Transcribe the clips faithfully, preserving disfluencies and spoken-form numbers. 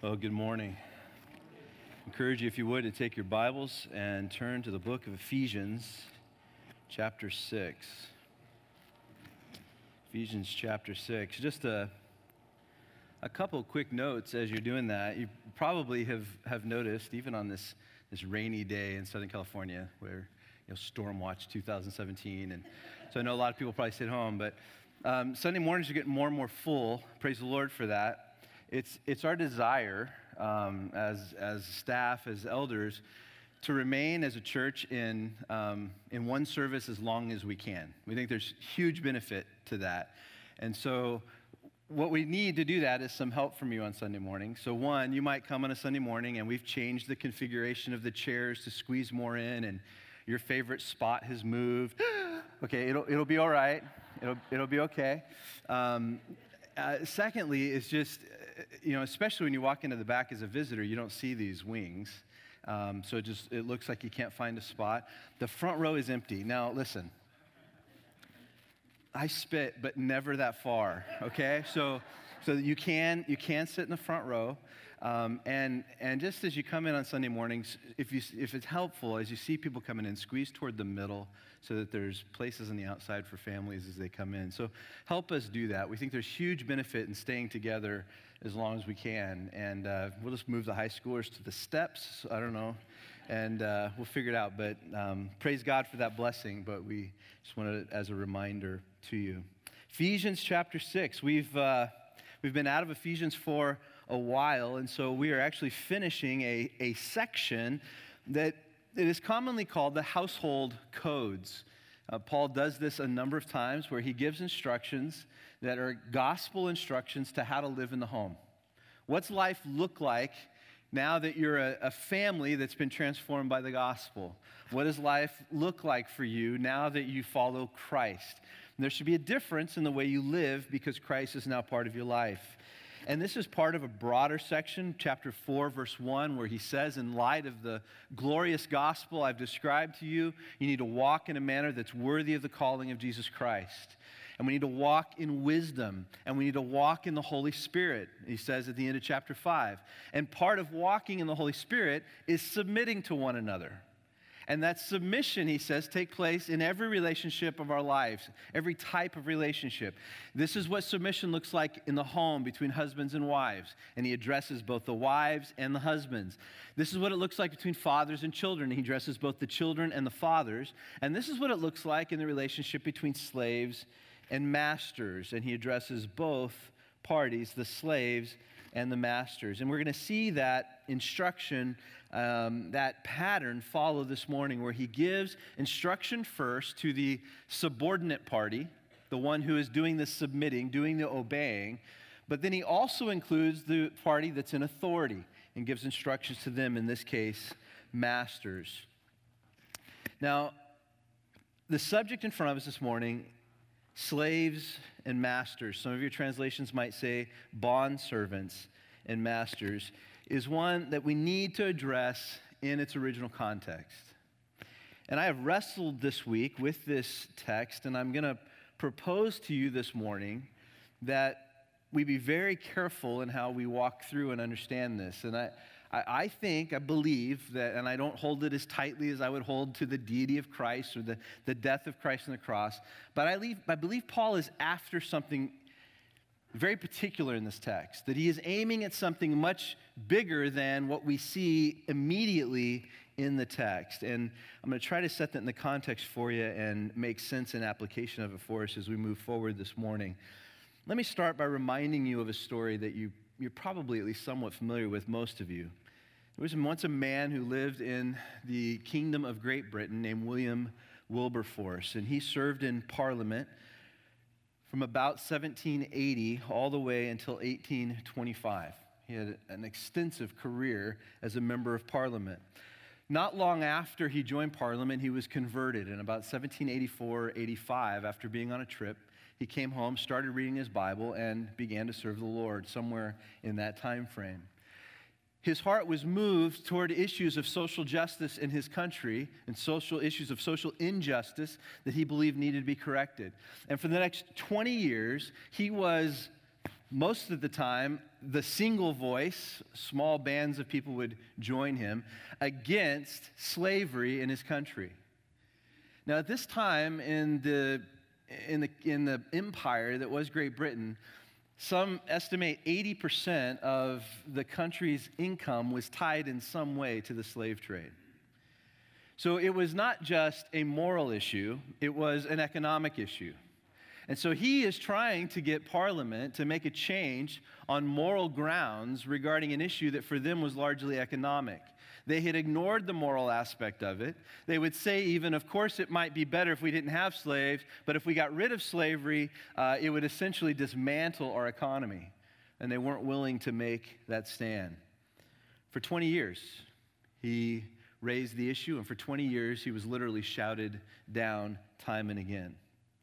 Well, good morning. I encourage you, if you would, to take your Bibles and turn to the book of Ephesians, chapter six. Ephesians chapter six. Just a, a couple of quick notes as you're doing that. You probably have, have noticed, even on this, this rainy day in Southern California, where you know, Storm Watch two thousand seventeen, and so I know a lot of people probably sit home, but um, Sunday mornings are getting more and more full. Praise the Lord for that. It's it's our desire um, as as staff, as elders, to remain as a church in um, in one service as long as we can. We think there's huge benefit to that, and so what we need to do that is some help from you on Sunday morning. So one, you might come on a Sunday morning, and we've changed the configuration of the chairs to squeeze more in, and your favorite spot has moved. Okay, it'll it'll be all right. It'll it'll be okay. Um, uh, secondly, it's just, you know, especially when you walk into the back as a visitor, you don't see these wings. Um, so it just, it looks like you can't find a spot. The front row is empty. Now, listen, I spit, but never that far, okay? So so you can you can sit in the front row. Um, and and just as you come in on Sunday mornings, if you if it's helpful, as you see people coming in, squeeze toward the middle so that there's places on the outside for families as they come in. So help us do that. We think there's huge benefit in staying together as long as we can. And uh, we'll just move the high schoolers to the steps. I don't know. And uh, we'll figure it out. But um, praise God for that blessing. But we just wanted it as a reminder to you. Ephesians chapter six. We've uh, we've been out of Ephesians for a while, and so we are actually finishing a, a section that it is commonly called the household codes. Uh, Paul does this a number of times where he gives instructions that are gospel instructions to how to live in the home. What's life look like now that you're a, a family that's been transformed by the gospel? What does life look like for you now that you follow Christ? And there should be a difference in the way you live because Christ is now part of your life. And this is part of a broader section, chapter four, verse one, where he says, in light of the glorious gospel I've described to you, you need to walk in a manner that's worthy of the calling of Jesus Christ. And we need to walk in wisdom, and we need to walk in the Holy Spirit, he says at the end of chapter five. And part of walking in the Holy Spirit is submitting to one another. And that submission, he says, take place in every relationship of our lives, every type of relationship. This is what submission looks like in the home between husbands and wives. And he addresses both the wives and the husbands. This is what it looks like between fathers and children. He addresses both the children and the fathers. And this is what it looks like in the relationship between slaves and masters. And he addresses both parties, the slaves and the masters. And we're going to see that instruction, um, that pattern follow this morning, where he gives instruction first to the subordinate party, the one who is doing the submitting, doing the obeying, but then he also includes the party that's in authority and gives instructions to them, in this case, masters. Now, the subject in front of us this morning, slaves and masters, some of your translations might say bond servants and masters, is one that we need to address in its original context. And I have wrestled this week with this text, and I'm going to propose to you this morning that we be very careful in how we walk through and understand this. And I, I, I think, I believe that, and I don't hold it as tightly as I would hold to the deity of Christ or the, the death of Christ on the cross, but I, leave, I believe Paul is after something very particular in this text, that he is aiming at something much bigger than what we see immediately in the text. And I'm going to try to set that in the context for you and make sense and application of it for us as we move forward this morning. Let me start by reminding you of a story that you, you're probably at least somewhat familiar with, most of you. There was once a man who lived in the kingdom of Great Britain named William Wilberforce, and he served in Parliament from about seventeen eighty all the way until eighteen twenty-five. He had an extensive career as a member of Parliament. Not long after he joined Parliament, he was converted. In about seventeen eighty-four eighty-five, after being on a trip, he came home, started reading his Bible, and began to serve the Lord somewhere in that time frame. His heart was moved toward issues of social justice in his country and social issues of social injustice that he believed needed to be corrected. And for the next twenty years, he was most of the time, the single voice, small bands of people would join him against slavery in his country. Now, at this time in the, in the, in the empire that was Great Britain, some estimate eighty percent of the country's income was tied in some way to the slave trade. So it was not just a moral issue, it was an economic issue. And so he is trying to get Parliament to make a change on moral grounds regarding an issue that for them was largely economic. They had ignored the moral aspect of it. They would say even, of course, it might be better if we didn't have slaves, but if we got rid of slavery, uh, it would essentially dismantle our economy. And they weren't willing to make that stand. For twenty years, he raised the issue, and for twenty years, he was literally shouted down time and again.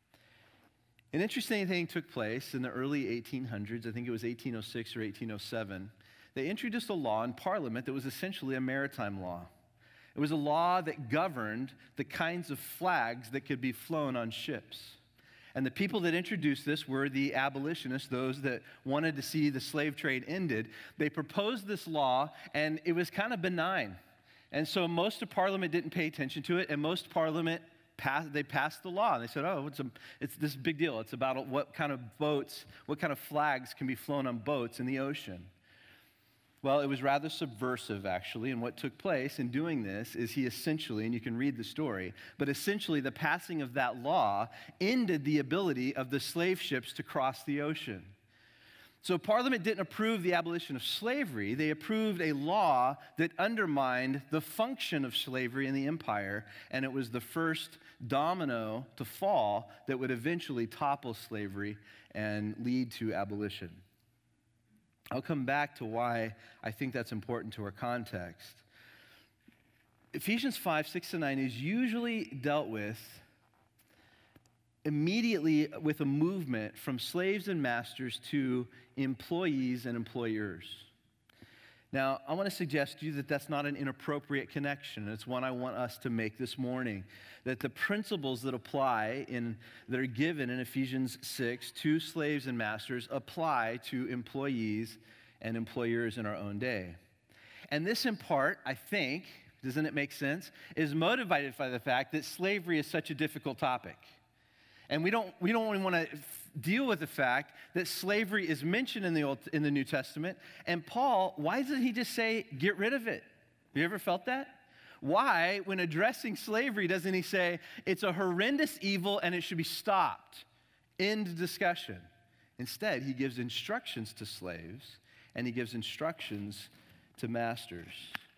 An interesting thing took place in the early eighteen hundreds. I think it was eighteen oh six or eighteen oh seven. They introduced a law in Parliament that was essentially a maritime law. It was a law that governed the kinds of flags that could be flown on ships. And the people that introduced this were the abolitionists, those that wanted to see the slave trade ended. They proposed this law, and it was kind of benign. And so most of Parliament didn't pay attention to it, and most Parliament passed, they passed the law. And they said, oh, it's, a, it's this big deal. It's about what kind of boats, what kind of flags can be flown on boats in the ocean. Well, it was rather subversive, actually, and what took place in doing this is he essentially, and you can read the story, but essentially the passing of that law ended the ability of the slave ships to cross the ocean. So Parliament didn't approve the abolition of slavery. They approved a law that undermined the function of slavery in the empire, and it was the first domino to fall that would eventually topple slavery and lead to abolition. I'll come back to why I think that's important to our context. Ephesians five, six, and nine is usually dealt with immediately with a movement from slaves and masters to employees and employers. Now, I want to suggest to you that that's not an inappropriate connection. It's one I want us to make this morning. That the principles that apply in, that are given in Ephesians six to slaves and masters apply to employees and employers in our own day. And this in part, I think, doesn't it make sense, is motivated by the fact that slavery is such a difficult topic. And we don't, we don't even want to deal with the fact that slavery is mentioned in the Old, in the New Testament. And Paul, why doesn't he just say, get rid of it? Have you ever felt that? Why, when addressing slavery, doesn't he say, it's a horrendous evil and it should be stopped? End discussion. Instead, he gives instructions to slaves and he gives instructions to masters.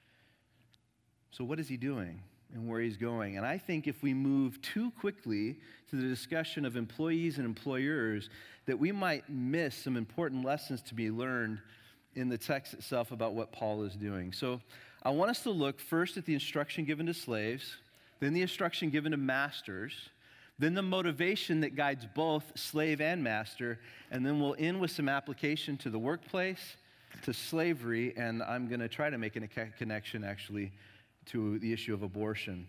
So what is he doing and where he's going? And I think if we move too quickly to the discussion of employees and employers, that we might miss some important lessons to be learned in the text itself about what Paul is doing. So I want us to look first at the instruction given to slaves, then the instruction given to masters, then the motivation that guides both slave and master, and then we'll end with some application to the workplace, to slavery, and I'm going to try to make a connection actually to the issue of abortion.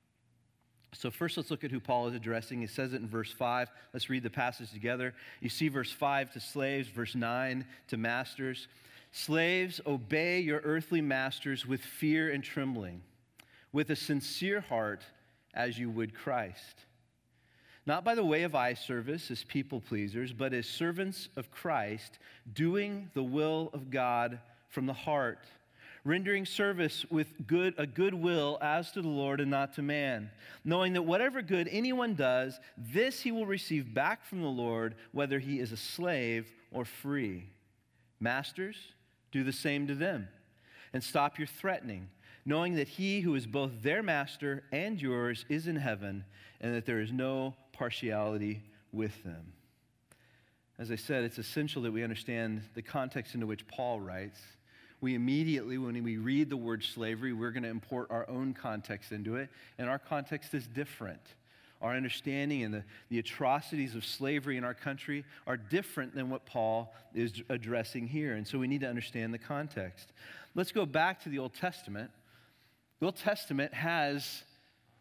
So first, let's look at who Paul is addressing. He says it in verse five. Let's read the passage together. You see verse five to slaves, verse nine to masters. Slaves, obey your earthly masters with fear and trembling, with a sincere heart as you would Christ. Not by the way of eye service as people pleasers, but as servants of Christ, doing the will of God from the heart, rendering service with good, a good will as to the Lord and not to man, knowing that whatever good anyone does, this he will receive back from the Lord, whether he is a slave or free. Masters, do the same to them, and stop your threatening, knowing that he who is both their master and yours is in heaven, and that there is no partiality with them. As I said, it's essential that we understand the context into which Paul writes. We immediately, when we read the word slavery, we're going to import our own context into it, and our context is different. Our understanding and the, the atrocities of slavery in our country are different than what Paul is addressing here, and so we need to understand the context. Let's go back to the Old Testament. The Old Testament has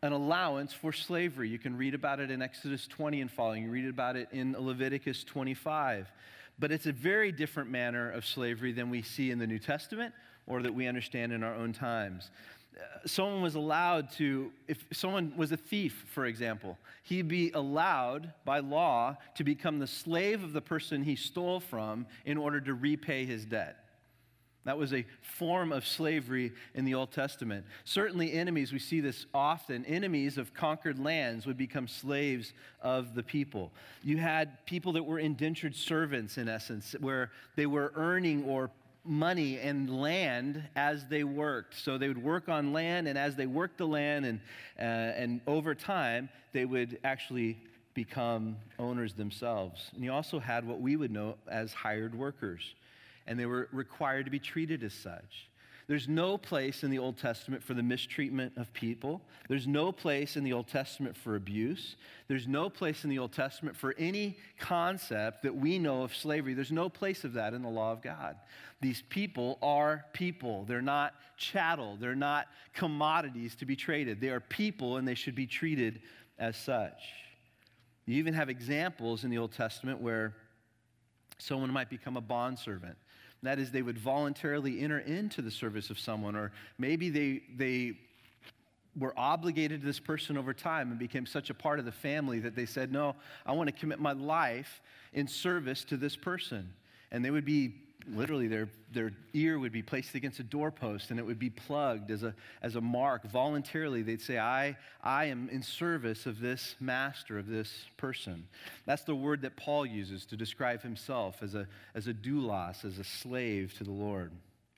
an allowance for slavery. You can read about it in Exodus twenty and following. You read about it in Leviticus twenty-five. But it's a very different manner of slavery than we see in the New Testament or that we understand in our own times. Uh, someone was allowed to, if someone was a thief, for example, he'd be allowed by law to become the slave of the person he stole from in order to repay his debt. That was a form of slavery in the Old Testament. Certainly enemies, we see this often, enemies of conquered lands would become slaves of the people. You had people that were indentured servants, in essence, where they were earning or money and land as they worked. So they would work on land, and as they worked the land, and, uh, and over time, they would actually become owners themselves. And you also had what we would know as hired workers, and they were required to be treated as such. There's no place in the Old Testament for the mistreatment of people. There's no place in the Old Testament for abuse. There's no place in the Old Testament for any concept that we know of slavery. There's no place of that in the law of God. These people are people. They're not chattel. They're not commodities to be traded. They are people, and they should be treated as such. You even have examples in the Old Testament where someone might become a bondservant. That is, they would voluntarily enter into the service of someone, or maybe they they were obligated to this person over time and became such a part of the family that they said, no, I want to commit my life in service to this person. And they would be, literally, their, their ear would be placed against a doorpost, and it would be plugged as a, as a mark. Voluntarily, they'd say, I, I am in service of this master, of this person. That's the word that Paul uses to describe himself as a, as a doulos, as a slave to the Lord.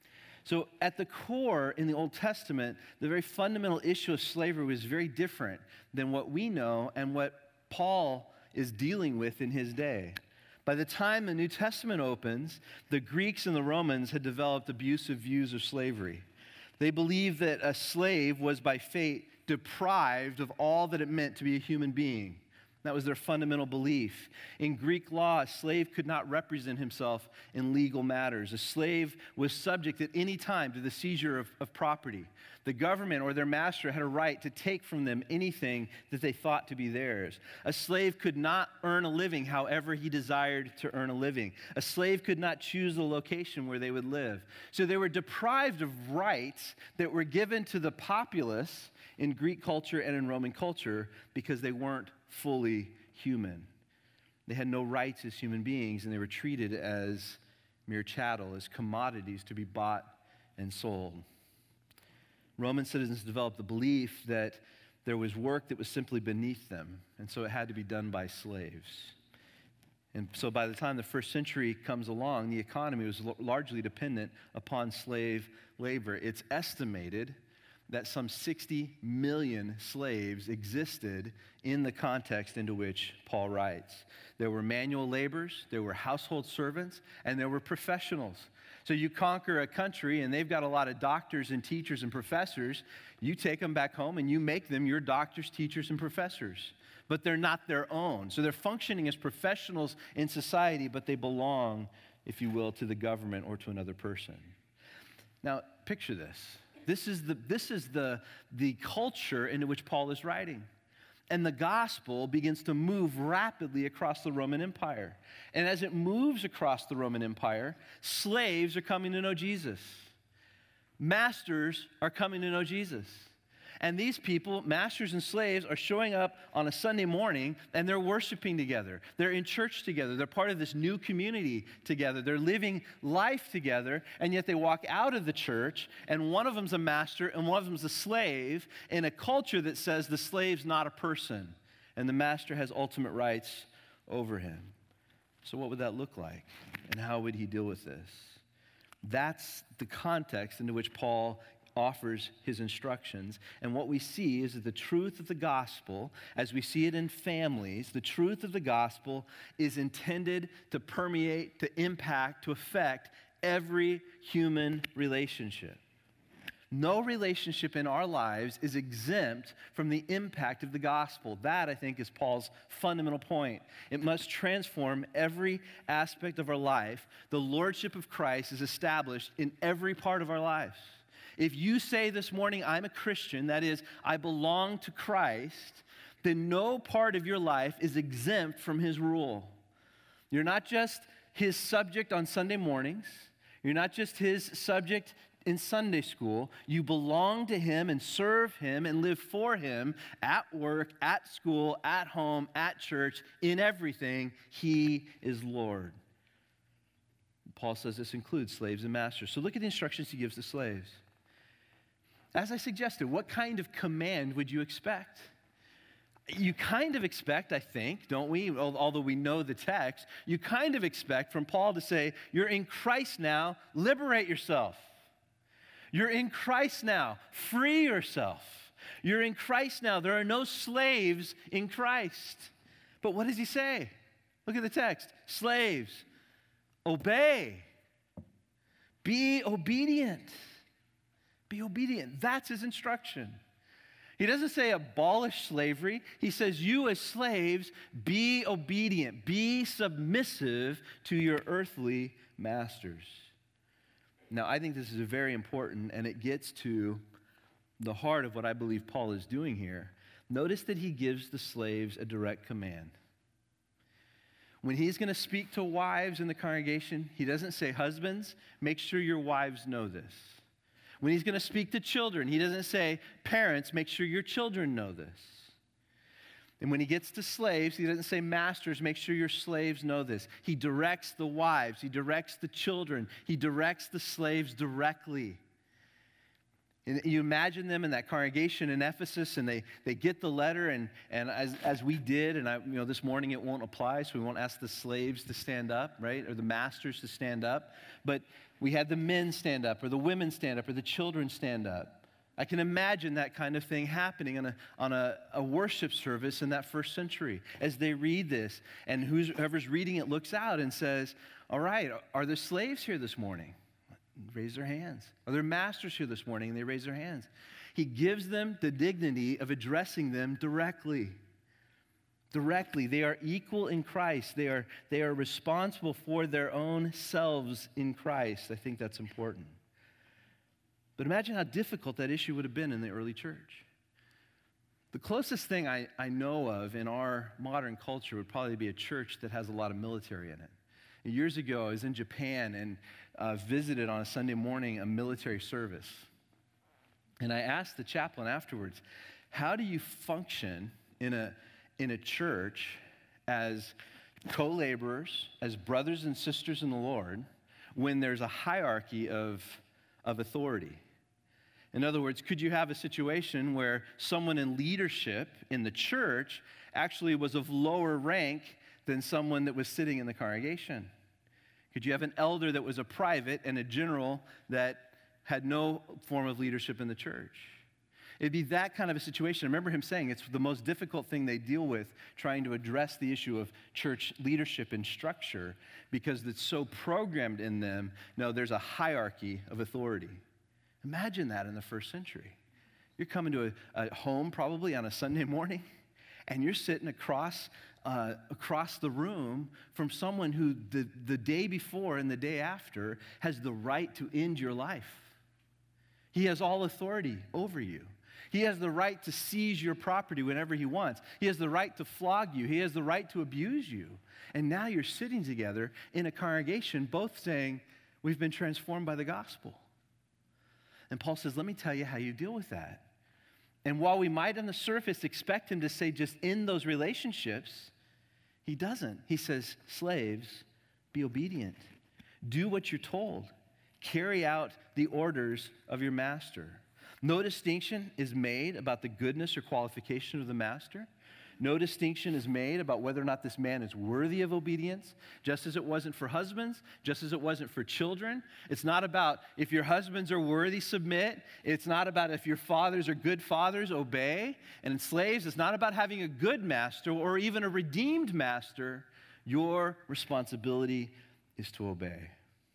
So at the core in the Old Testament, the very fundamental issue of slavery was very different than what we know and what Paul is dealing with in his day. By the time the New Testament opens, the Greeks and the Romans had developed abusive views of slavery. They believed that a slave was by fate deprived of all that it meant to be a human being. That was their fundamental belief. In Greek law, a slave could not represent himself in legal matters. A slave was subject at any time to the seizure of, of property. The government or their master had a right to take from them anything that they thought to be theirs. A slave could not earn a living however he desired to earn a living. A slave could not choose the location where they would live. So they were deprived of rights that were given to the populace in Greek culture and in Roman culture because they weren't fully human. They had no rights as human beings, and they were treated as mere chattel, as commodities to be bought and sold. Roman citizens developed the belief that there was work that was simply beneath them, and so it had to be done by slaves. And so by the time the first century comes along, the economy was largely dependent upon slave labor. It's estimated that some sixty million slaves existed in the context into which Paul writes. There were manual laborers, there were household servants, and there were professionals. So you conquer a country and they've got a lot of doctors and teachers and professors. You take them back home and you make them your doctors, teachers, and professors. But they're not their own. So they're functioning as professionals in society, but they belong, if you will, to the government or to another person. Now, picture this. This is the, this is the, the culture into which Paul is writing. And the gospel begins to move rapidly across the Roman Empire. And as it moves across the Roman Empire, slaves are coming to know Jesus. Masters are coming to know Jesus. And these people, masters and slaves, are showing up on a Sunday morning, and they're worshiping together. They're in church together. They're part of this new community together. They're living life together, and yet they walk out of the church, and one of them's a master, and one of them's a slave, in a culture that says the slave's not a person, and the master has ultimate rights over him. So what would that look like, and how would he deal with this? That's the context into which Paul offers his instructions. And what we see is that the truth of the gospel, as we see it in families, the truth of the gospel is intended to permeate, to impact, to affect every human relationship. No relationship in our lives is exempt from the impact of the gospel. That, I think, is Paul's fundamental point. It must transform every aspect of our life. The lordship of Christ is established in every part of our lives. If you say this morning, I'm a Christian, that is, I belong to Christ, then no part of your life is exempt from his rule. You're not just his subject on Sunday mornings. You're not just his subject in Sunday school. You belong to him and serve him and live for him at work, at school, at home, at church, in everything. He is Lord. Paul says this includes slaves and masters. So look at the instructions he gives the slaves. As I suggested, what kind of command would you expect? You kind of expect, I think, don't we, although we know the text, you kind of expect from Paul to say, you're in Christ now, liberate yourself. You're in Christ now, free yourself. You're in Christ now, there are no slaves in Christ. But what does he say? Look at the text. Slaves, obey. Be obedient. Be obedient. That's his instruction. He doesn't say abolish slavery. He says, you as slaves, be obedient. Be submissive to your earthly masters. Now, I think this is very important, and it gets to the heart of what I believe Paul is doing here. Notice that he gives the slaves a direct command. When he's going to speak to wives in the congregation, he doesn't say, husbands, make sure your wives know this. When he's going to speak to children, he doesn't say, parents, make sure your children know this. And when he gets to slaves, he doesn't say, masters, make sure your slaves know this. He directs the wives. He directs the children. He directs the slaves directly. And you imagine them in that congregation in Ephesus, and they, they get the letter, and, and as, as we did, and I, you know, this morning it won't apply, so we won't ask the slaves to stand up, right, or the masters to stand up. But we had the men stand up, or the women stand up, or the children stand up. I can imagine that kind of thing happening on a, on a, a worship service in that first century as they read this, and whoever's reading it looks out and says, all right, are there slaves here this morning? Raise their hands. Are there masters here this morning? And they raise their hands. He gives them the dignity of addressing them directly. Directly. They are equal in Christ. They are, they are responsible for their own selves in Christ. I think that's important. But imagine how difficult that issue would have been in the early church. The closest thing I, I know of in our modern culture would probably be a church that has a lot of military in it. Years ago, I was in Japan and uh, visited on a Sunday morning a military service. And I asked the chaplain afterwards, how do you function in a, in a church as co-laborers, as brothers and sisters in the Lord, when there's a hierarchy of, of authority? In other words, could you have a situation where someone in leadership in the church actually was of lower rank than someone that was sitting in the congregation? Could you have an elder that was a private and a general that had no form of leadership in the church? It'd be that kind of a situation. I remember him saying it's the most difficult thing they deal with, trying to address the issue of church leadership and structure, because it's so programmed in them. No, there's a hierarchy of authority. Imagine that in the first century. You're coming to a, a home probably on a Sunday morning, and you're sitting across uh, across the room from someone who the, the day before and the day after has the right to end your life. He has all authority over you. He has the right to seize your property whenever he wants. He has the right to flog you. He has the right to abuse you. And now you're sitting together in a congregation, both saying, we've been transformed by the gospel. And Paul says, let me tell you how you deal with that. And while we might on the surface expect him to say just end those relationships, he doesn't. He says, slaves, be obedient. Do what you're told. Carry out the orders of your master. No distinction is made about the goodness or qualification of the master. No distinction is made about whether or not this man is worthy of obedience, just as it wasn't for husbands, just as it wasn't for children. It's not about if your husbands are worthy, submit. It's not about if your fathers are good fathers, obey. And in slaves, it's not about having a good master or even a redeemed master. Your responsibility is to obey.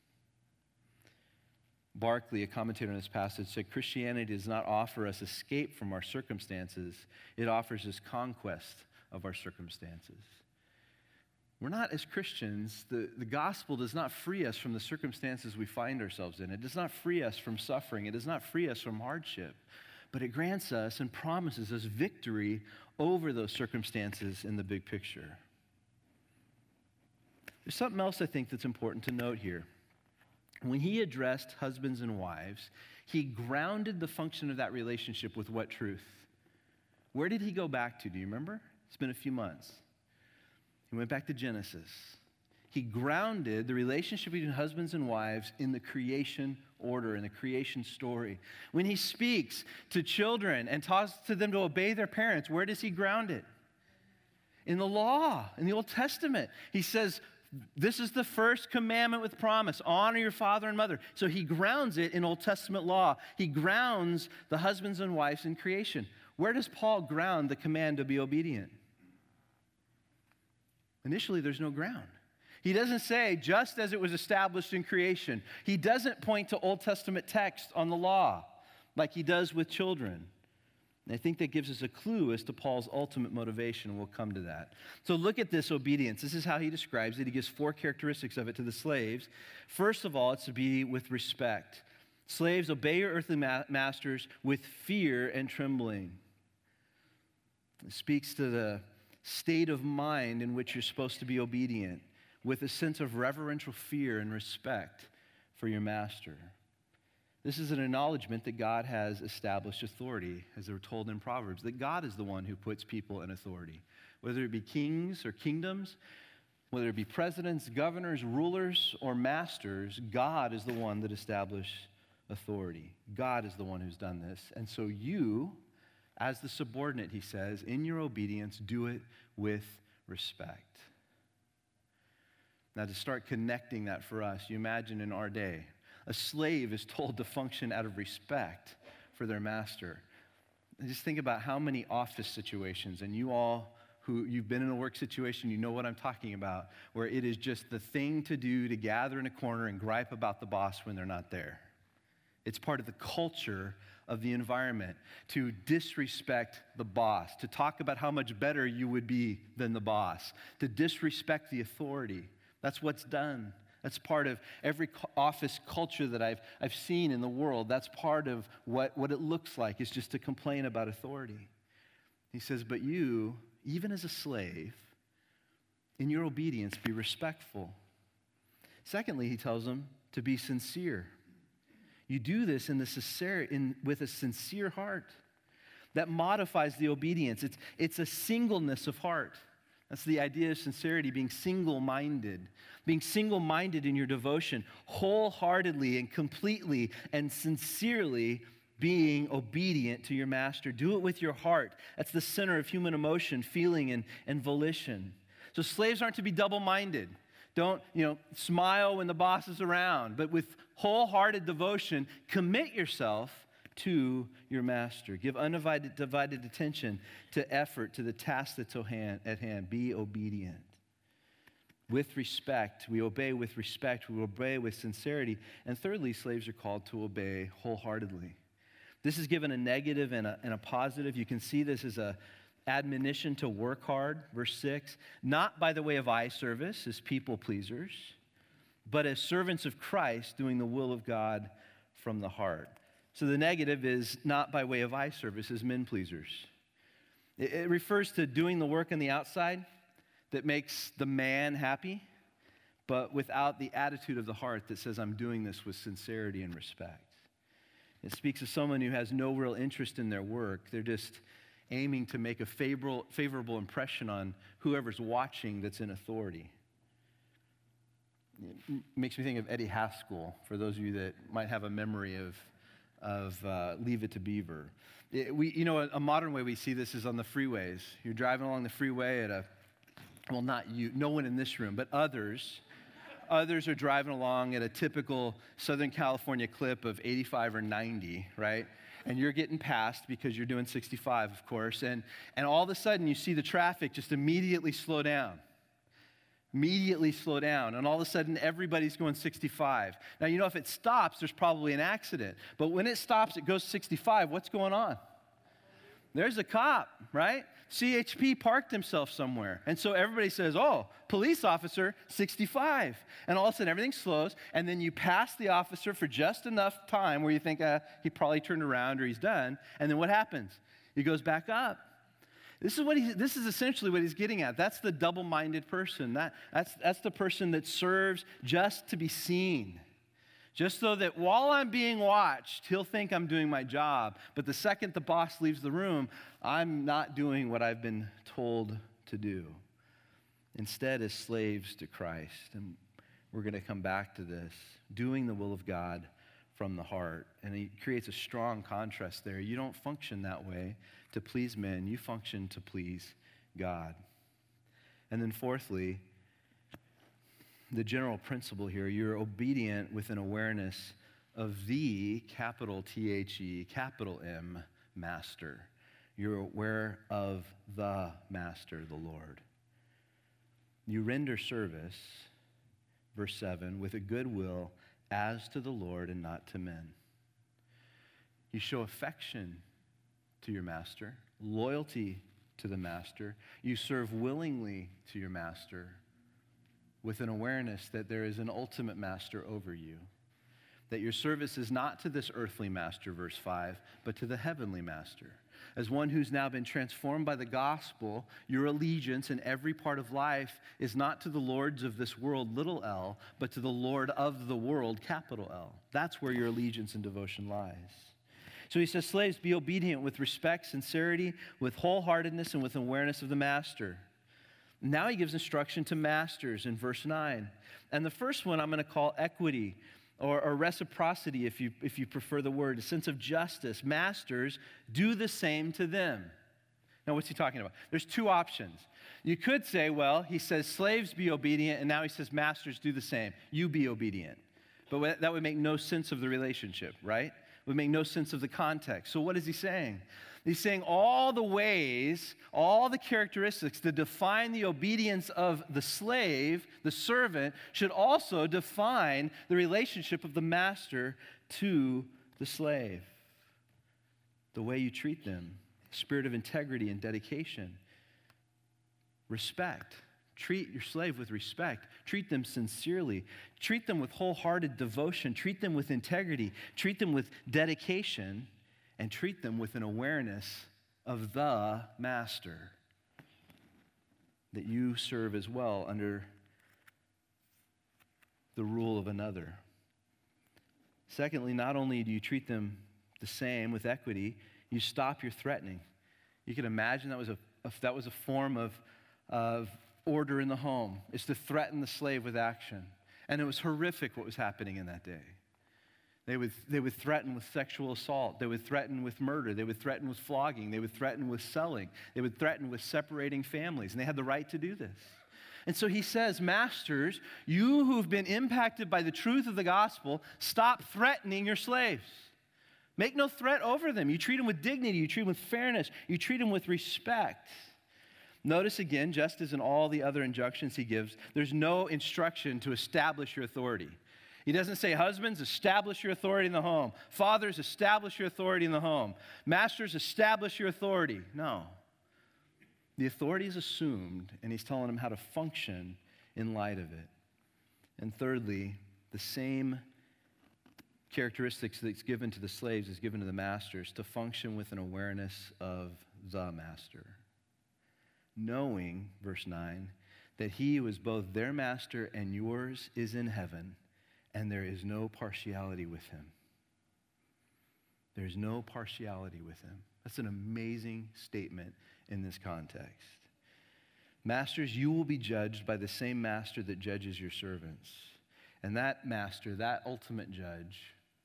Barclay, a commentator on this passage, said, Christianity does not offer us escape from our circumstances. It offers us conquest of our circumstances. We're not, as Christians, the, the gospel does not free us from the circumstances we find ourselves in. It does not free us from suffering. It does not free us from hardship. But it grants us and promises us victory over those circumstances in the big picture. There's something else I think that's important to note here. When he addressed husbands and wives, he grounded the function of that relationship with what truth? Where did he go back to? Do you remember? It's been a few months. He went back to Genesis. He grounded the relationship between husbands and wives in the creation order, in the creation story. When he speaks to children and talks to them to obey their parents, where does he ground it? In the law, in the Old Testament. He says, this is the first commandment with promise. Honor your father and mother. So he grounds it in Old Testament law. He grounds the husbands and wives in creation. Where does Paul ground the command to be obedient? Initially, there's no ground. He doesn't say, just as it was established in creation. He doesn't point to Old Testament text on the law like he does with children. And I think that gives us a clue as to Paul's ultimate motivation, and we'll come to that. So look at this obedience. This is how he describes it. He gives four characteristics of it to the slaves. First of all, it's to be with respect. Slaves, obey your earthly ma- masters with fear and trembling. It speaks to the state of mind in which you're supposed to be obedient, with a sense of reverential fear and respect for your master. This is an acknowledgement that God has established authority, as they're told in Proverbs, that God is the one who puts people in authority. Whether it be kings or kingdoms, whether it be presidents, governors, rulers, or masters, God is the one that established authority. God is the one who's done this. And so you, as the subordinate, he says, in your obedience, do it with respect. Now, to start connecting that for us, you imagine in our day, a slave is told to function out of respect for their master. And just think about how many office situations, and you all who you've been in a work situation, you know what I'm talking about, where it is just the thing to do to gather in a corner and gripe about the boss when they're not there. It's part of the culture of the environment to disrespect the boss, to talk about how much better you would be than the boss, to disrespect the authority. That's what's done. That's part of every office culture that I've, I've seen in the world. That's part of what, what it looks like, is just to complain about authority. He says, but you, even as a slave, in your obedience, be respectful. Secondly, he tells them to be sincere. You do this in the sincere, in, with a sincere heart. That modifies the obedience. It's, it's a singleness of heart. That's the idea of sincerity, being single-minded. Being single-minded in your devotion, wholeheartedly and completely and sincerely being obedient to your master. Do it with your heart. That's the center of human emotion, feeling, and, and volition. So slaves aren't to be double-minded. Don't, you know, smile when the boss is around, but with wholehearted devotion, commit yourself to your master. Give undivided divided attention to effort, to the task that's at hand. Be obedient. With respect, we obey with respect, we obey with sincerity. And thirdly, slaves are called to obey wholeheartedly. This is given a negative and a, and a positive. You can see this as a admonition to work hard, verse six, not by the way of eye service as people pleasers, but as servants of Christ doing the will of God from the heart. So the negative is not by way of eye service as men pleasers. It, it refers to doing the work on the outside that makes the man happy, but without the attitude of the heart that says, I'm doing this with sincerity and respect. It speaks of someone who has no real interest in their work. They're just aiming to make a favorable, favorable impression on whoever's watching that's in authority. It makes me think of Eddie Haskell, for those of you that might have a memory of, of uh, Leave It to Beaver. It, we, you know, a, a modern way we see this is on the freeways. You're driving along the freeway at a, well, not you, no one in this room, but others. Others are driving along at a typical Southern California clip of eighty-five or ninety, right? And you're getting past because you're doing sixty-five, of course, and, and all of a sudden you see the traffic just immediately slow down. Immediately slow down, and all of a sudden everybody's going sixty-five. Now, you know, if it stops, there's probably an accident. But when it stops, it goes sixty-five. What's going on? There's a cop, right? C H P parked himself somewhere. And so everybody says, oh, police officer, sixty-five. And all of a sudden everything slows, and then you pass the officer for just enough time where you think uh, he probably turned around or he's done. And then what happens? He goes back up. This is what he, this is essentially what he's getting at. That's the double-minded person. That, that's, that's the person that serves just to be seen. Just so that while I'm being watched, he'll think I'm doing my job. But the second the boss leaves the room, I'm not doing what I've been told to do. Instead, as slaves to Christ, and we're going to come back to this, doing the will of God from the heart. And he creates a strong contrast there. You don't function that way to please men. You function to please God. And then fourthly, the general principle here, you're obedient with an awareness of the, capital T H E, capital M, Master. You're aware of the Master, the Lord. You render service, verse seven, with a good will as to the Lord and not to men. You show affection to your master, loyalty to the master. You serve willingly to your master with an awareness that there is an ultimate master over you. That your service is not to this earthly master, verse five, but to the heavenly master. As one who's now been transformed by the gospel, your allegiance in every part of life is not to the lords of this world, little l, but to the Lord of the world, capital L. That's where your allegiance and devotion lies. So he says, slaves, be obedient with respect, sincerity, with wholeheartedness, and with awareness of the master. Now he gives instruction to masters in verse nine. And the first one I'm going to call equity or, or reciprocity, if you, if you prefer the word, a sense of justice. Masters, do the same to them. Now, what's he talking about? There's two options. You could say, well, he says slaves be obedient, and now he says masters do the same. You be obedient. But that would make no sense of the relationship, right? It would make no sense of the context. So what is he saying? He's saying all the ways, all the characteristics that define the obedience of the slave, the servant, should also define the relationship of the master to the slave. The way you treat them, spirit of integrity and dedication. Respect. Treat your slave with respect. Treat them sincerely. Treat them with wholehearted devotion. Treat them with integrity. Treat them with dedication. And treat them with an awareness of the master, that you serve as well under the rule of another. Secondly, not only do you treat them the same with equity, you stop your threatening. You can imagine that was a, if that was a form of, of order in the home, is to threaten the slave with action. And it was horrific what was happening in that day. They would, they would threaten with sexual assault. They would threaten with murder. They would threaten with flogging. They would threaten with selling. They would threaten with separating families. And they had the right to do this. And so he says, masters, you who've been impacted by the truth of the gospel, stop threatening your slaves. Make no threat over them. You treat them with dignity. You treat them with fairness. You treat them with respect. Notice again, just as in all the other injunctions he gives, there's no instruction to establish your authority. He doesn't say, husbands, establish your authority in the home. Fathers, establish your authority in the home. Masters, establish your authority. No. The authority is assumed, and he's telling them how to function in light of it. And thirdly, the same characteristics that's given to the slaves is given to the masters, to function with an awareness of the master. Knowing, verse nine, that he who is both their master and yours is in heaven, and there is no partiality with him. There's no partiality with him. That's an amazing statement in this context. Masters, you will be judged by the same master that judges your servants. And that master, that ultimate judge,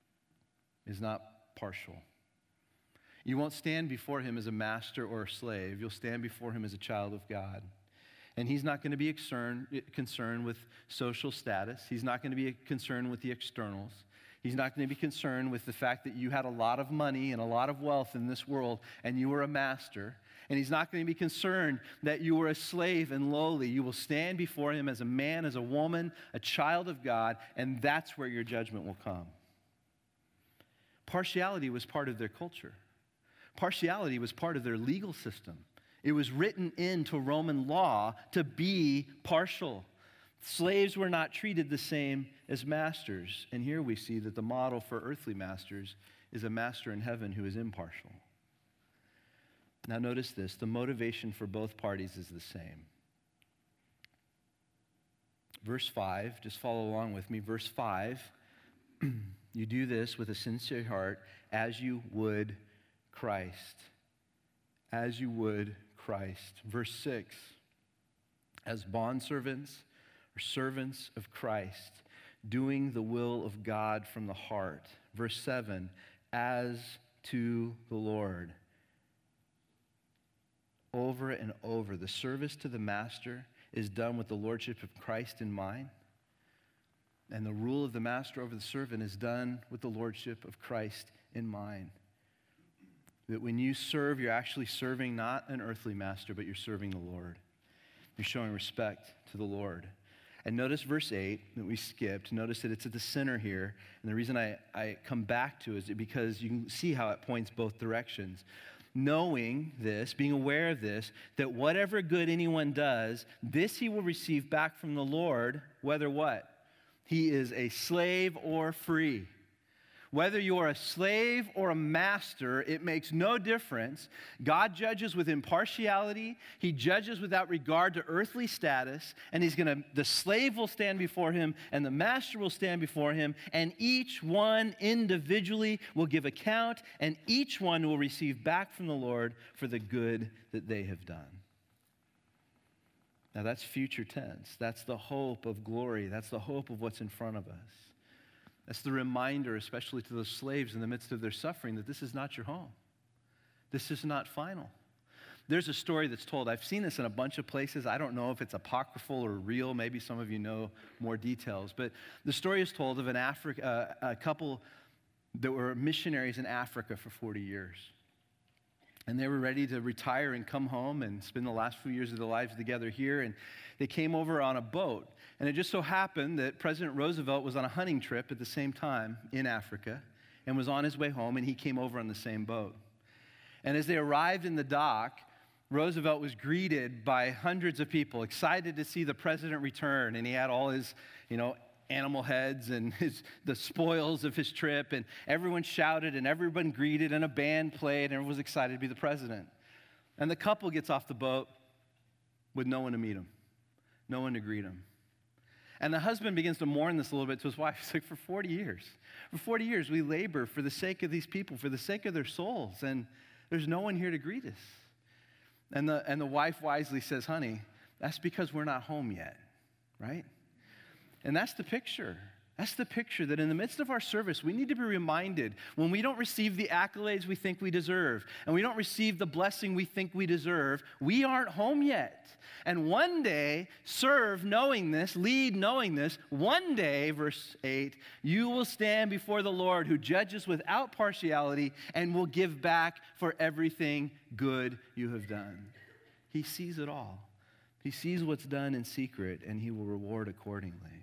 is not partial. You won't stand before him as a master or a slave. You'll stand before him as a child of God. And he's not going to be concerned, concerned with social status. He's not going to be concerned with the externals. He's not going to be concerned with the fact that you had a lot of money and a lot of wealth in this world and you were a master. And he's not going to be concerned that you were a slave and lowly. You will stand before him as a man, as a woman, a child of God, and that's where your judgment will come. Partiality was part of their culture. Partiality was part of their legal system. It was written into Roman law to be partial. Slaves were not treated the same as masters. And here we see that the model for earthly masters is a master in heaven who is impartial. Now notice this, the motivation for both parties is the same. Verse five, just follow along with me. Verse five, you do this with a sincere heart as you would Christ. As you would Christ. Verse six, as bondservants or servants of Christ, doing the will of God from the heart. Verse seven, as to the Lord. Over and over, the service to the master is done with the lordship of Christ in mind. And the rule of the master over the servant is done with the lordship of Christ in mind. That when you serve, you're actually serving not an earthly master, but you're serving the Lord. You're showing respect to the Lord. And notice verse eight that we skipped. Notice that it's at the center here. And the reason I, I come back to it is because you can see how it points both directions. Knowing this, being aware of this, that whatever good anyone does, this he will receive back from the Lord, whether what? He is a slave or free. Whether you're a slave or a master, it makes no difference. God judges with impartiality. He judges without regard to earthly status. And he's going to, the slave will stand before him and the master will stand before him. And each one individually will give account and each one will receive back from the Lord for the good that they have done. Now that's future tense. That's the hope of glory. That's the hope of what's in front of us. That's the reminder, especially to those slaves in the midst of their suffering, that this is not your home. This is not final. There's a story that's told. I've seen this in a bunch of places. I don't know if it's apocryphal or real. Maybe some of you know more details. But the story is told of an Afri- uh, a couple that were missionaries in Africa for forty years. And they were ready to retire and come home and spend the last few years of their lives together here. And they came over on a boat. And it just so happened that President Roosevelt was on a hunting trip at the same time in Africa and was on his way home, and he came over on the same boat. And as they arrived in the dock, Roosevelt was greeted by hundreds of people, excited to see the president return. And he had all his, you know, animal heads and his, the spoils of his trip, and everyone shouted and everyone greeted and a band played and everyone was excited to be the president. And the couple gets off the boat with no one to meet him, no one to greet him. And the husband begins to mourn this a little bit to his wife. He's like, for forty years, for forty years we labor for the sake of these people, for the sake of their souls, and there's no one here to greet us. And the, and the wife wisely says, honey, that's because we're not home yet, right? And that's the picture. That's the picture that in the midst of our service, we need to be reminded when we don't receive the accolades we think we deserve, and we don't receive the blessing we think we deserve, we aren't home yet. And one day, serve knowing this, lead knowing this, one day, verse eight, you will stand before the Lord who judges without partiality and will give back for everything good you have done. He sees it all. He sees what's done in secret, and he will reward accordingly.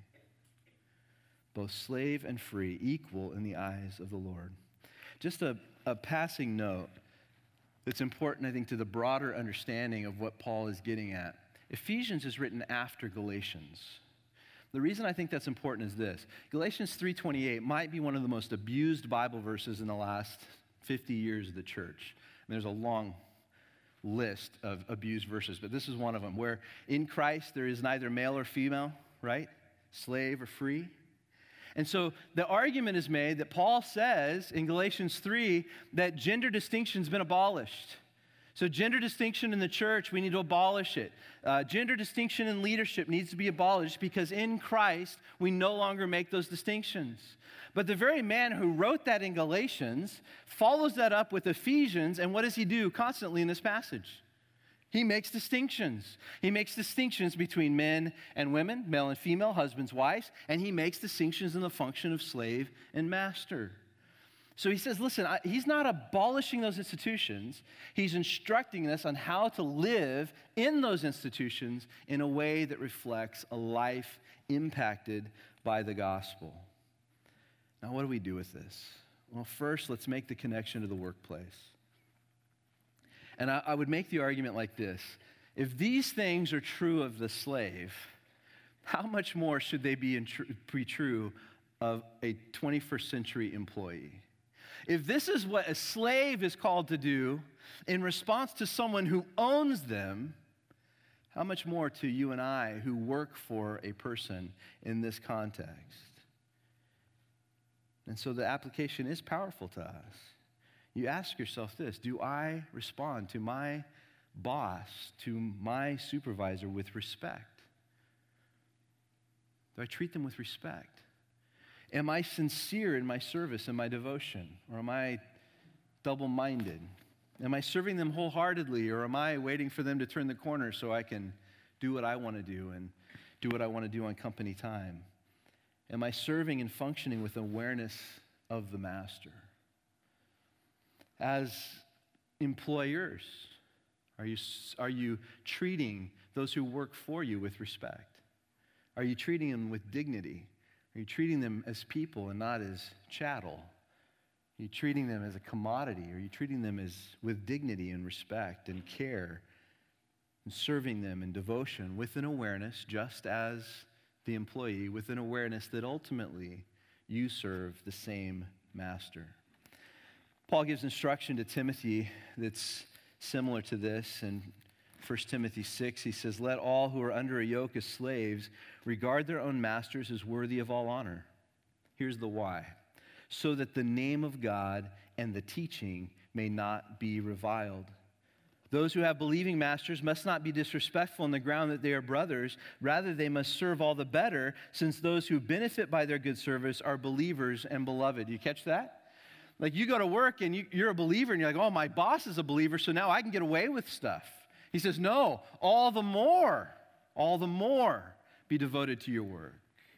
Both slave and free, equal in the eyes of the Lord. Just a, a passing note that's important, I think, to the broader understanding of what Paul is getting at. Ephesians is written after Galatians. The reason I think that's important is this. Galatians three twenty-eight might be one of the most abused Bible verses in the last fifty years of the church. And there's a long list of abused verses, but this is one of them, where in Christ there is neither male or female, right? Slave or free. And so the argument is made that Paul says in Galatians three that gender distinction's been abolished. So gender distinction in the church, we need to abolish it. Uh, gender distinction in leadership needs to be abolished because in Christ, we no longer make those distinctions. But the very man who wrote that in Galatians follows that up with Ephesians, and what does he do constantly in this passage? He makes distinctions. He makes distinctions between men and women, male and female, husbands, wives, and he makes distinctions in the function of slave and master. So he says, listen, I, he's not abolishing those institutions. He's instructing us on how to live in those institutions in a way that reflects a life impacted by the gospel. Now, what do we do with this? Well, first, let's make the connection to the workplace. And I, I would make the argument like this. If these things are true of the slave, how much more should they be, in tr- be true of a twenty-first century employee? If this is what a slave is called to do in response to someone who owns them, how much more to you and I who work for a person in this context? And so the application is powerful to us. You ask yourself this: do I respond to my boss, to my supervisor with respect? Do I treat them with respect? Am I sincere in my service and my devotion? Or am I double-minded? Am I serving them wholeheartedly, or am I waiting for them to turn the corner so I can do what I want to do and do what I want to do on company time? Am I serving and functioning with awareness of the master? As employers, are you, are you treating those who work for you with respect? Are you treating them with dignity? Are you treating them as people and not as chattel? Are you treating them as a commodity? Are you treating them as with dignity and respect and care, and serving them in devotion with an awareness, just as the employee, with an awareness that ultimately you serve the same master? Paul gives instruction to Timothy that's similar to this. In First Timothy six, he says, "Let all who are under a yoke as slaves regard their own masters as worthy of all honor." Here's the why: so that the name of God and the teaching may not be reviled. Those who have believing masters must not be disrespectful on the ground that they are brothers. Rather, they must serve all the better, since those who benefit by their good service are believers and beloved. You catch that? Like, you go to work and you, you're a believer and you're like, oh, my boss is a believer, so now I can get away with stuff. He says, no, all the more, all the more be devoted to your work.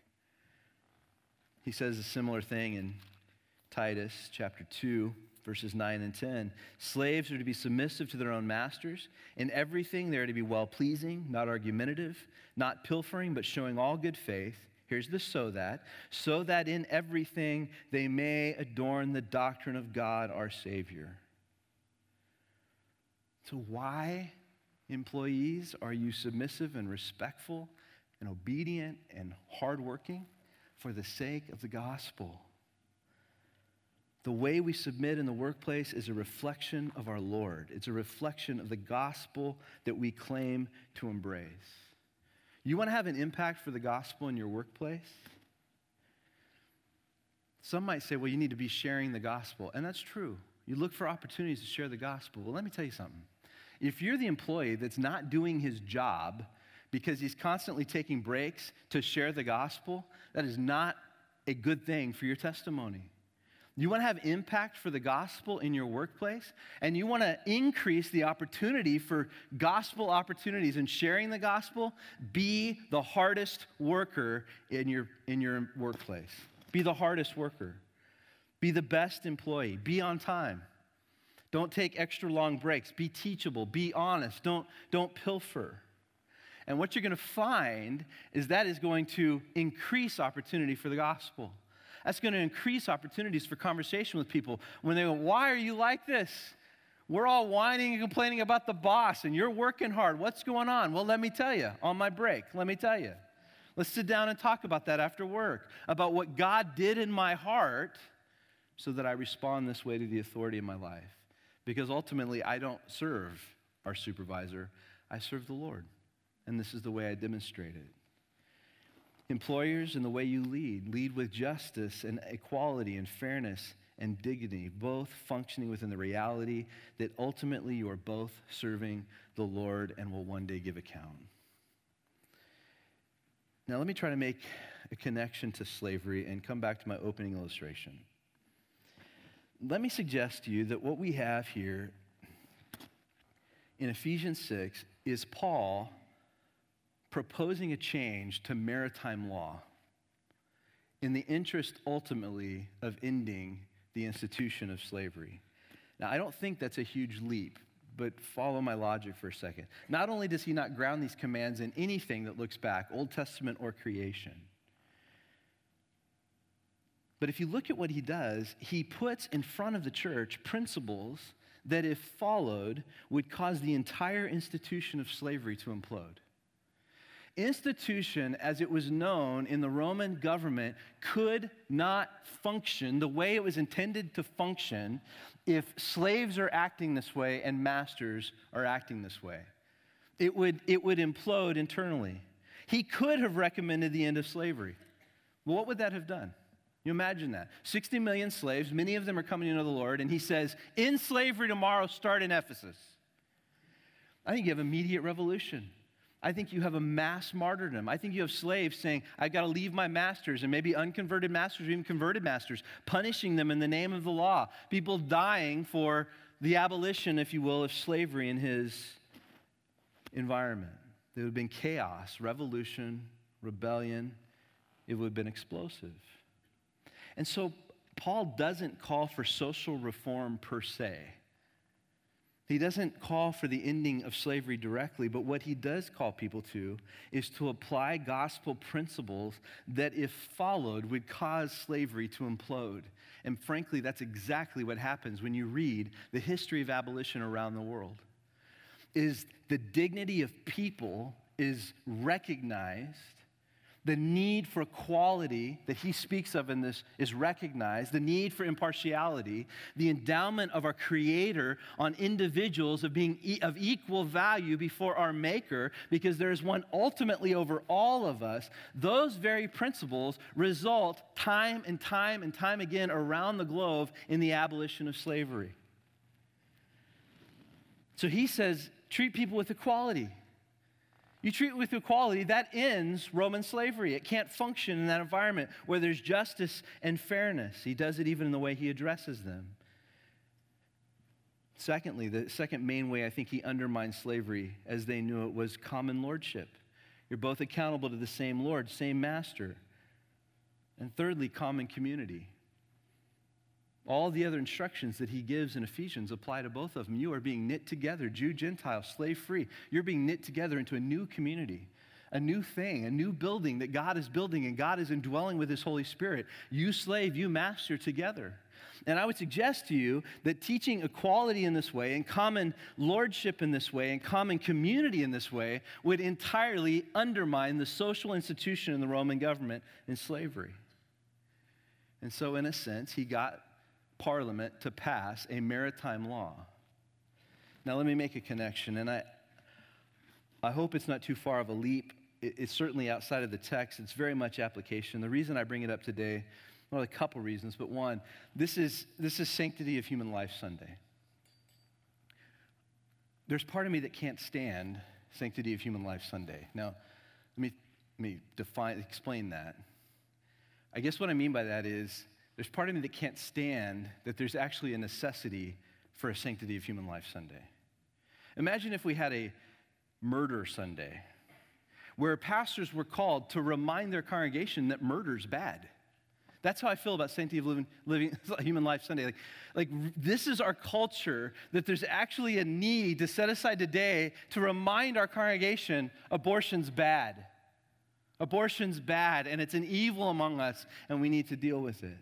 He says a similar thing in Titus chapter two, verses nine and ten. Slaves are to be submissive to their own masters. In everything they are to be well-pleasing, not argumentative, not pilfering, but showing all good faith. Here's the so that. So that in everything they may adorn the doctrine of God our Savior. So why, employees, are you submissive and respectful and obedient and hardworking? For the sake of the gospel. The way we submit in the workplace is a reflection of our Lord. It's a reflection of the gospel that we claim to embrace. You want to have an impact for the gospel in your workplace? Some might say, well, you need to be sharing the gospel. And that's true. You look for opportunities to share the gospel. Well, let me tell you something. If you're the employee that's not doing his job because he's constantly taking breaks to share the gospel, that is not a good thing for your testimony. You want to have impact for the gospel in your workplace, and you want to increase the opportunity for gospel opportunities and sharing the gospel, be the hardest worker in your, in your workplace. Be the hardest worker. Be the best employee. Be on time. Don't take extra long breaks. Be teachable. Be honest. Don't, don't pilfer. And what you're going to find is that is going to increase opportunity for the gospel. That's going to increase opportunities for conversation with people. When they go, why are you like this? We're all whining and complaining about the boss, and you're working hard. What's going on? Well, let me tell you, on my break, let me tell you. Let's sit down and talk about that after work, about what God did in my heart so that I respond this way to the authority in my life. Because ultimately, I don't serve our supervisor. I serve the Lord, and this is the way I demonstrate it. Employers, in the way you lead, lead with justice and equality and fairness and dignity, both functioning within the reality that ultimately you are both serving the Lord and will one day give account. Now, let me try to make a connection to slavery and come back to my opening illustration. Let me suggest to you that what we have here in Ephesians six is Paul proposing a change to maritime law in the interest ultimately of ending the institution of slavery. Now, I don't think that's a huge leap, but follow my logic for a second. Not only does he not ground these commands in anything that looks back, Old Testament or creation, but if you look at what he does, he puts in front of the church principles that, if followed, would cause the entire institution of slavery to implode. Institution, as it was known in the Roman government, could not function the way it was intended to function if slaves are acting this way and masters are acting this way. It would, it would implode internally. He could have recommended the end of slavery. Well, what would that have done? You imagine that. sixty million slaves, many of them are coming into the Lord, and he says, "In slavery tomorrow, start in Ephesus." I think you have immediate revolution. I think you have a mass martyrdom. I think you have slaves saying, "I've got to leave my masters," and maybe unconverted masters or even converted masters, punishing them in the name of the law. People dying for the abolition, if you will, of slavery in his environment. There would have been chaos, revolution, rebellion. It would have been explosive. And so Paul doesn't call for social reform per se. He doesn't call for the ending of slavery directly, but what he does call people to is to apply gospel principles that, if followed, would cause slavery to implode. And frankly, that's exactly what happens when you read the history of abolition around the world. Is the dignity of people is recognized. The need for equality that he speaks of in this is recognized. The need for impartiality, the endowment of our Creator on individuals of being e- of equal value before our Maker, because there is one ultimately over all of us. Those very principles result time and time and time again around the globe in the abolition of slavery. So he says, treat people with equality. You treat it with equality, that ends Roman slavery. It can't function in that environment where there's justice and fairness. He does it even in the way he addresses them. Secondly, the second main way I think he undermined slavery as they knew it was common lordship. You're both accountable to the same Lord, same master. And thirdly, common community. All the other instructions that he gives in Ephesians apply to both of them. You are being knit together, Jew, Gentile, slave free. You're being knit together into a new community, a new thing, a new building that God is building, and God is indwelling with his Holy Spirit. You slave, you master together. And I would suggest to you that teaching equality in this way, and common lordship in this way, and common community in this way would entirely undermine the social institution in the Roman government in slavery. And so in a sense, he got Parliament to pass a maritime law. Now let me make a connection, and I I hope it's not too far of a leap. It, it's certainly outside of the text. It's very much application. The reason I bring it up today, well, a couple reasons, but one, this is this is Sanctity of Human Life Sunday. There's part of me that can't stand Sanctity of Human Life Sunday. Now, let me let me define explain that. I guess what I mean by that is, there's part of me that can't stand that there's actually a necessity for a Sanctity of Human Life Sunday. Imagine if we had a Murder Sunday, where pastors were called to remind their congregation that murder's bad. That's how I feel about Sanctity of Living, living Human Life Sunday. Like, like, this is our culture, that there's actually a need to set aside today to remind our congregation abortion's bad. Abortion's bad, and it's an evil among us, and we need to deal with it.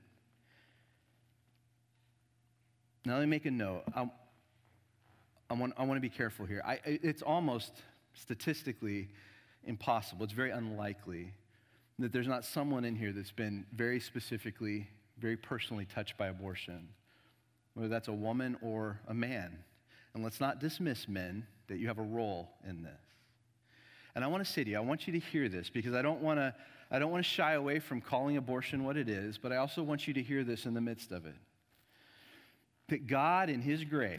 Now, let me make a note. I, I, want, I want to be careful here. I, it's almost statistically impossible. It's very unlikely that there's not someone in here that's been very specifically, very personally touched by abortion, whether that's a woman or a man. And let's not dismiss men, that you have a role in this. And I want to say to you, I want you to hear this, because I don't want to, I don't want to shy away from calling abortion what it is, but I also want you to hear this in the midst of it. That God, in his grace,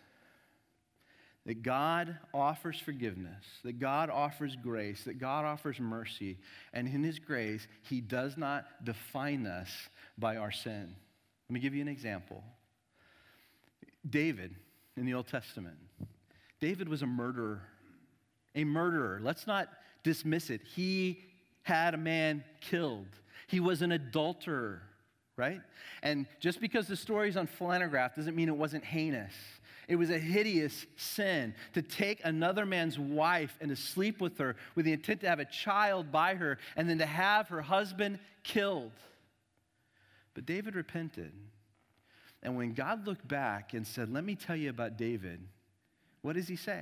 that God offers forgiveness, that God offers grace, that God offers mercy, and in his grace, he does not define us by our sin. Let me give you an example. David in the Old Testament. David was a murderer. A murderer. Let's not dismiss it. He had a man killed. He was an adulterer. Right? And just because the story's on Flannelgraph doesn't mean it wasn't heinous. It was a hideous sin to take another man's wife and to sleep with her with the intent to have a child by her and then to have her husband killed. But David repented. And when God looked back and said, let me tell you about David, what does he say?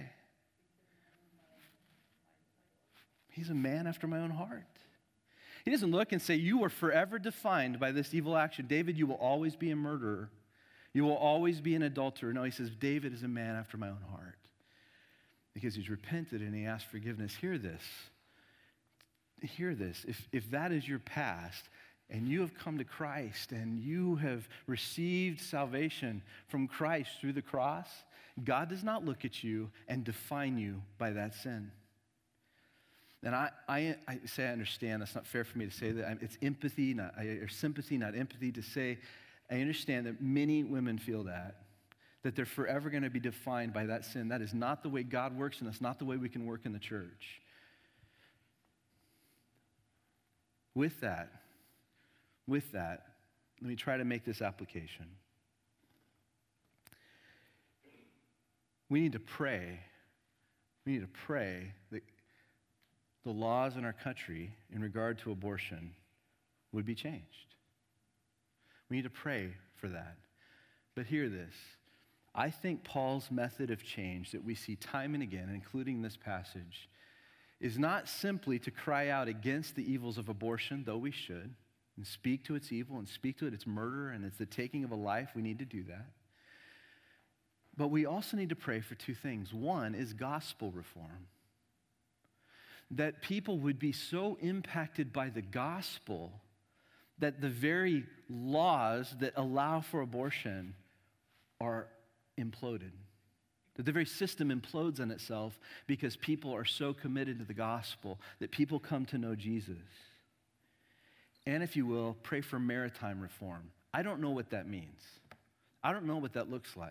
He's a man after my own heart. He doesn't look and say, you are forever defined by this evil action. David, you will always be a murderer. You will always be an adulterer. No, he says, David is a man after my own heart. Because he's repented and he asked forgiveness. Hear this. Hear this. If, if that is your past, and you have come to Christ, and you have received salvation from Christ through the cross, God does not look at you and define you by that sin. And I, I, I say I understand. That's not fair for me to say that. It's empathy, not, or sympathy, not empathy, to say I understand that many women feel that, that they're forever going to be defined by that sin. That is not the way God works, and that's not the way we can work in the church. With that, with that, let me try to make this application. We need to pray. We need to pray that the laws in our country in regard to abortion would be changed. We need to pray for that. But hear this. I think Paul's method of change that we see time and again, including this passage, is not simply to cry out against the evils of abortion, though we should, and speak to its evil and speak to it, its murder, and it's the taking of a life. We need to do that. But we also need to pray for two things. One is gospel reform. That people would be so impacted by the gospel that the very laws that allow for abortion are imploded. That the very system implodes on itself because people are so committed to the gospel that people come to know Jesus. And if you will, pray for maritime reform. I don't know what that means. I don't know what that looks like.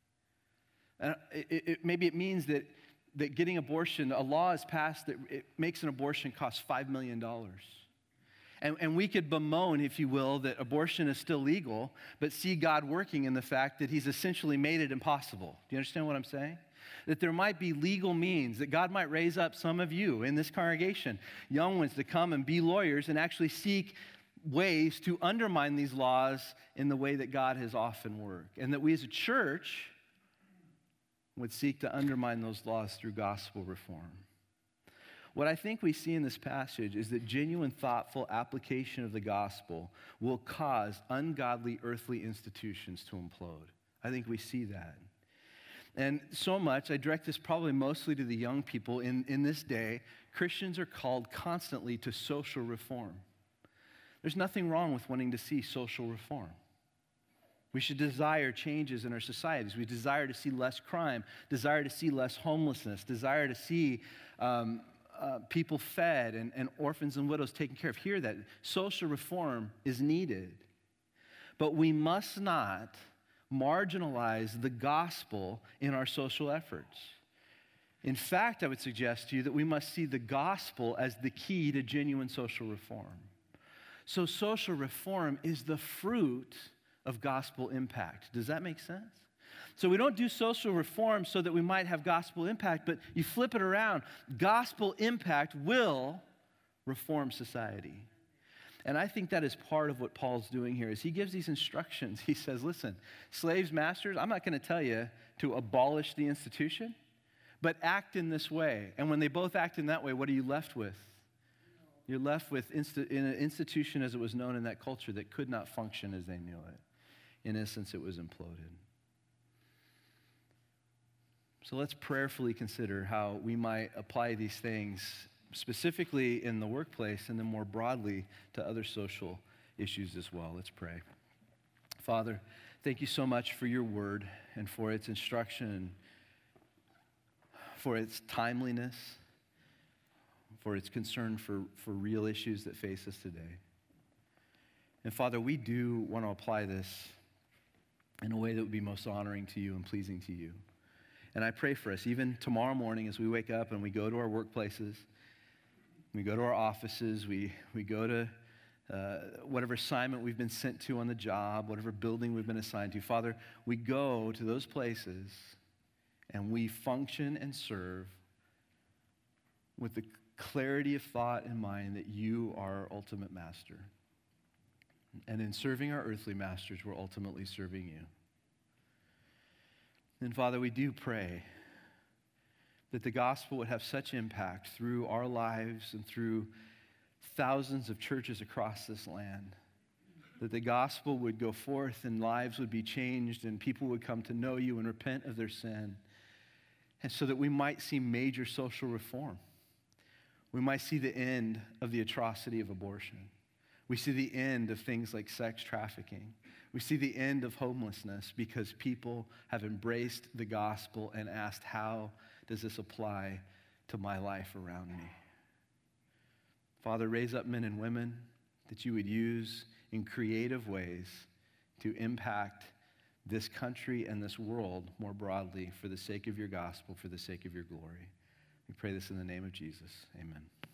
And it, it, maybe it means that, that getting abortion, a law is passed that it makes an abortion cost five million dollars. And, and we could bemoan, if you will, that abortion is still legal, but see God working in the fact that he's essentially made it impossible. Do you understand what I'm saying? That there might be legal means, that God might raise up some of you in this congregation, young ones, to come and be lawyers and actually seek ways to undermine these laws in the way that God has often worked. And that we as a church would seek to undermine those laws through gospel reform. What I think we see in this passage is that genuine, thoughtful application of the gospel will cause ungodly earthly institutions to implode. I think we see that. And so much, I direct this probably mostly to the young people in, in this day, Christians are called constantly to social reform. There's nothing wrong with wanting to see social reform. We should desire changes in our societies. We desire to see less crime, desire to see less homelessness, desire to see um, uh, people fed and, and orphans and widows taken care of. Hear that. Social reform is needed. But we must not marginalize the gospel in our social efforts. In fact, I would suggest to you that we must see the gospel as the key to genuine social reform. So social reform is the fruit of gospel impact. Does that make sense? So we don't do social reform so that we might have gospel impact, but you flip it around. Gospel impact will reform society. And I think that is part of what Paul's doing here, is he gives these instructions. He says, listen, slaves, masters, I'm not going to tell you to abolish the institution, but act in this way. And when they both act in that way, what are you left with? You're left with insti- in an institution as it was known in that culture that could not function as they knew it. In essence, it was imploded. So let's prayerfully consider how we might apply these things specifically in the workplace and then more broadly to other social issues as well. Let's pray. Father, thank you so much for your word and for its instruction, for its timeliness, for its concern for, for real issues that face us today. And Father, we do want to apply this in a way that would be most honoring to you and pleasing to you. And I pray for us, even tomorrow morning as we wake up and we go to our workplaces, we go to our offices, we, we go to uh, whatever assignment we've been sent to on the job, whatever building we've been assigned to. Father, we go to those places and we function and serve with the clarity of thought in mind that you are our ultimate master. And in serving our earthly masters, we're ultimately serving you. And Father, we do pray that the gospel would have such impact through our lives and through thousands of churches across this land, that the gospel would go forth and lives would be changed and people would come to know you and repent of their sin, and so that we might see major social reform. We might see the end of the atrocity of abortion. We see the end of things like sex trafficking. We see the end of homelessness because people have embraced the gospel and asked, how does this apply to my life around me? Father, raise up men and women that you would use in creative ways to impact this country and this world more broadly for the sake of your gospel, for the sake of your glory. We pray this in the name of Jesus. Amen.